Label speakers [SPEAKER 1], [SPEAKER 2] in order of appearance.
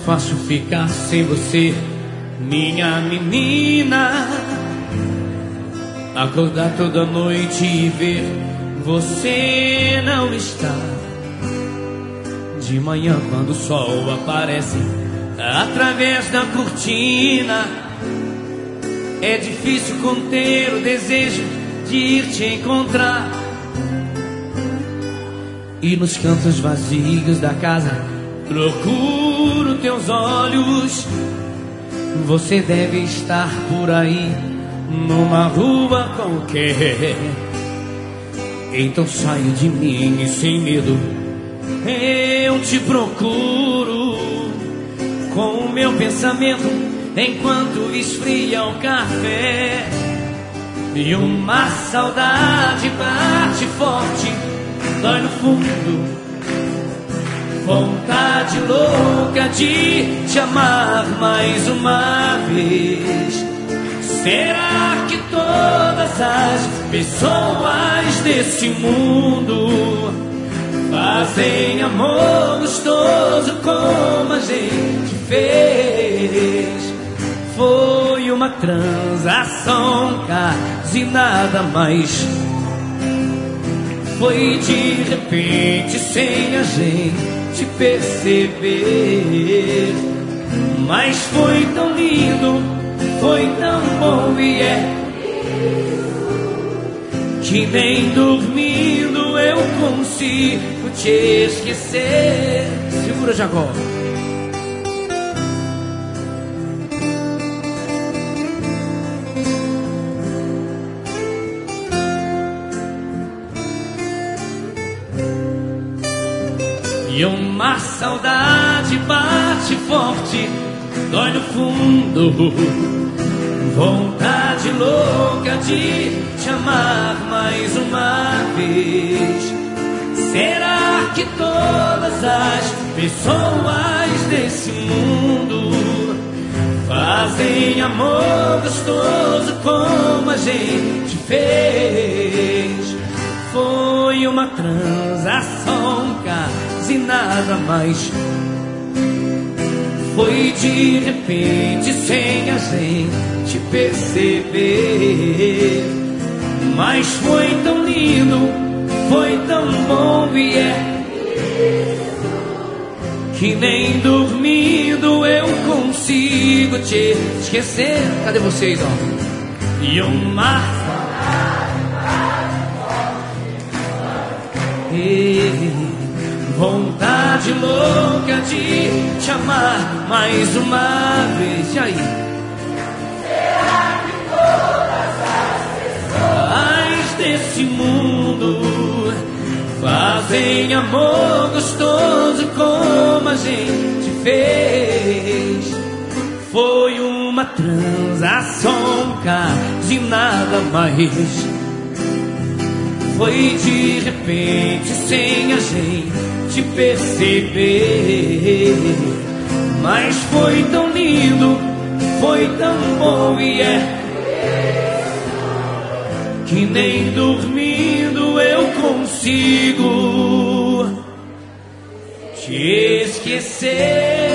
[SPEAKER 1] fácil ficar sem você, minha menina. Acordar toda noite e ver você não está. De manhã quando o sol aparece através da cortina, é difícil conter o desejo de ir te encontrar. E nos cantos vazios da casa procuro teus olhos. Você deve estar por aí, numa rua qualquer. Então saio de mim e sem medo eu te procuro, com o meu pensamento enquanto esfria o café. E uma saudade bate forte, dói no fundo, vontade louca de te amar mais uma vez. Será que todas as pessoas desse mundo fazem amor gostoso como a gente fez? Foi uma transação quase nada mais. Foi de repente sem a gente perceber. Mas foi tão lindo, foi tão bom e é que nem dormindo eu consigo te esquecer. Segura, Jacó. E uma saudade bate forte, dói no fundo, vontade louca de te amar mais uma vez. Será que todas as pessoas desse mundo fazem amor gostoso como a gente fez? Foi uma transação quase nada mais. Foi de repente sem a gente perceber. Mas foi tão lindo, foi tão bom e é que nem dormindo eu consigo te esquecer. Cadê vocês, ó? E uma vontade louca de te amar mais uma vez. E aí?
[SPEAKER 2] Será que todas as pessoas
[SPEAKER 1] desse mundo fazem amor gostoso como a gente fez? Foi uma transação quase nada mais. Foi de repente sem a gente perceber. Mas foi tão lindo, foi tão bom e é que nem dormindo eu consigo te esquecer.